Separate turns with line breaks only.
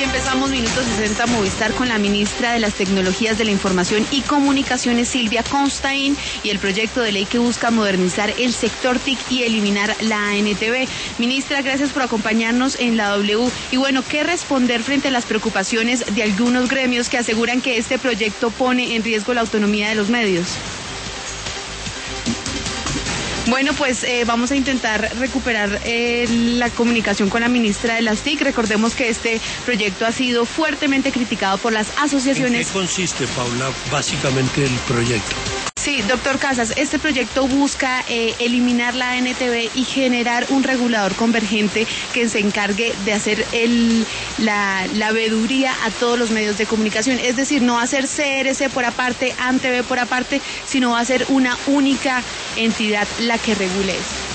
Empezamos Minuto 60 Movistar con la ministra de las Tecnologías de la Información y Comunicaciones, Silvia Constaín, y el proyecto de ley que busca modernizar el sector TIC y eliminar la ANTV. Ministra, gracias por acompañarnos en la W. Y bueno, ¿qué responder frente a las preocupaciones de algunos gremios que aseguran que este proyecto pone en riesgo la autonomía de los medios? Bueno, pues vamos a intentar recuperar la comunicación con la ministra de las TIC. Recordemos que este proyecto ha sido fuertemente criticado por las asociaciones.
¿En qué consiste, Paula, básicamente el proyecto?
Sí, doctor Casas, este proyecto busca eliminar la ANTV y generar un regulador convergente que se encargue de hacer la veeduría a todos los medios de comunicación. Es decir, no va a ser CRC por aparte, ANTV por aparte, sino va a ser una única entidad la que regule esto.